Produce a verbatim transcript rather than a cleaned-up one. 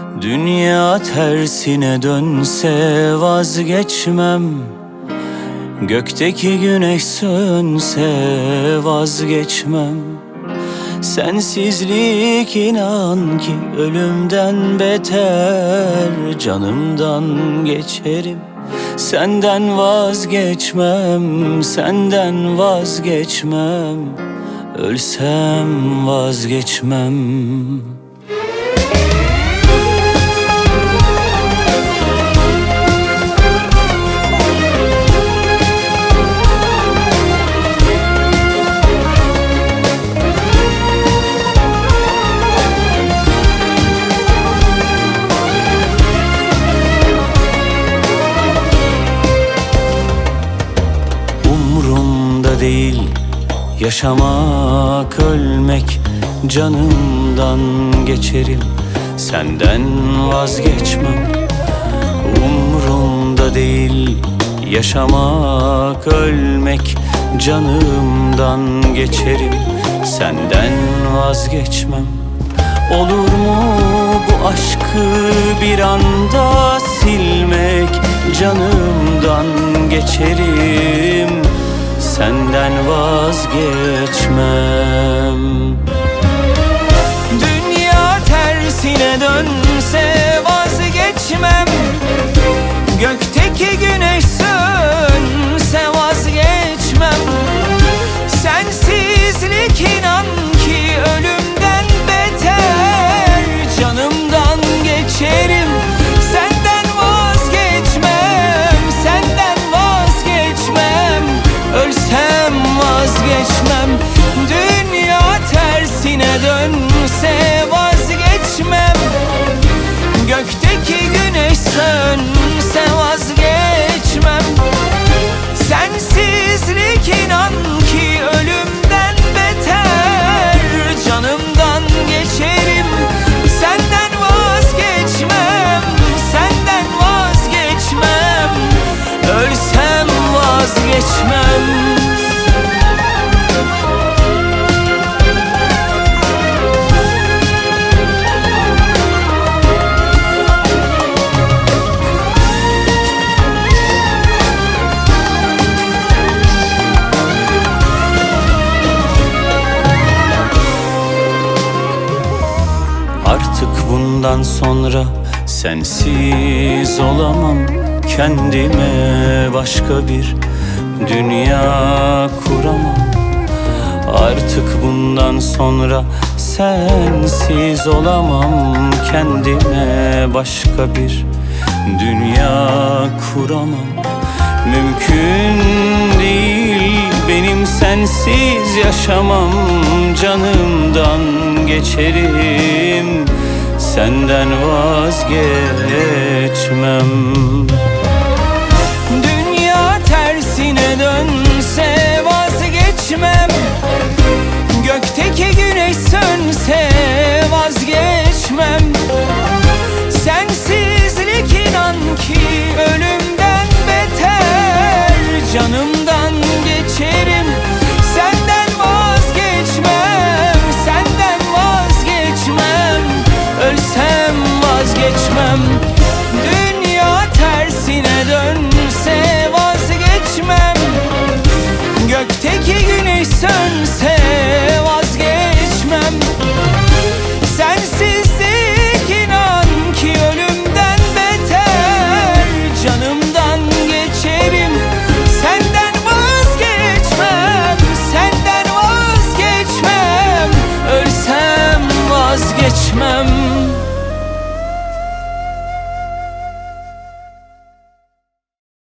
Dünya tersine dönse vazgeçmem, gökteki güneş sönse vazgeçmem. Sensizlik inan ki ölümden beter, canımdan geçerim. Senden vazgeçmem, senden vazgeçmem, ölsem vazgeçmem. Değil yaşamak, ölmek, canımdan geçerim. Senden vazgeçmem. Umrumda değil yaşamak, ölmek, canımdan geçerim. Senden vazgeçmem. Olur mu bu aşkı bir anda silmek? Canımdan geçerim, senden vazgeçmem. Dünya tersine dönse vazgeçmem, gökteki güneş sönse vazgeçmem. Sensizlik inan ki ölümden beter, canımdan geçerim. Senden vazgeçmem, senden vazgeçmem, ölsem vazgeçmem. Dünya tersine dönse vazgeçmem, gökteki güneş sönse vazgeçmem. Sensizlik inan ki ölümden beter, canımdan geçerim. Senden vazgeçmem, senden vazgeçmem, ölsem vazgeçmem. Artık bundan sonra sensiz olamam. Kendime başka bir dünya kuramam. Artık bundan sonra sensiz olamam. Kendime başka bir dünya kuramam. Mümkün değil benim sensiz yaşamam. Canımdan geçerim, senden vazgeçmem. Dünya tersine dönse vazgeçmem, gökteki güneş sönse vazgeçmem. Sensizlik inan ki ölümden beter, canımdan geçerim. Senden vazgeçmem, senden vazgeçmem, ölsem vazgeçmem. Dünya tersine dönse vazgeçmem, gökteki güneş sönse vazgeçmem. Sensizlik inan ki ölümden beter, canımdan geçerim. Senden vazgeçmem, senden vazgeçmem, ölsem vazgeçmem.